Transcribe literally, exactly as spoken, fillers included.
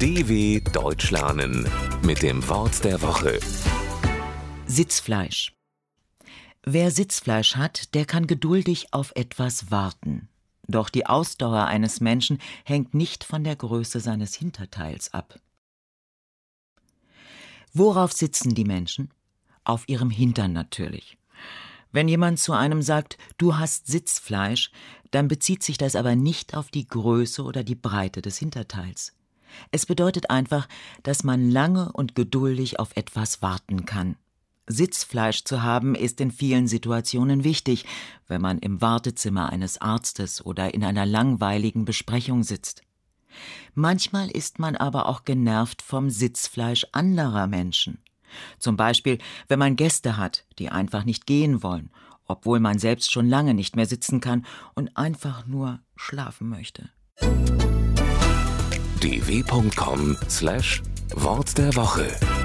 D W Deutsch lernen mit dem Wort der Woche. Sitzfleisch. Wer Sitzfleisch hat, der kann geduldig auf etwas warten. Doch die Ausdauer eines Menschen hängt nicht von der Größe seines Hinterteils ab. Worauf sitzen die Menschen? Auf ihrem Hintern natürlich. Wenn jemand zu einem sagt, du hast Sitzfleisch, dann bezieht sich das aber nicht auf die Größe oder die Breite des Hinterteils. Es bedeutet einfach, dass man lange und geduldig auf etwas warten kann. Sitzfleisch zu haben ist in vielen Situationen wichtig, wenn man im Wartezimmer eines Arztes oder in einer langweiligen Besprechung sitzt. Manchmal ist man aber auch genervt vom Sitzfleisch anderer Menschen. Zum Beispiel, wenn man Gäste hat, die einfach nicht gehen wollen, obwohl man selbst schon lange nicht mehr sitzen kann und einfach nur schlafen möchte. d w punkt com slash Wort der Woche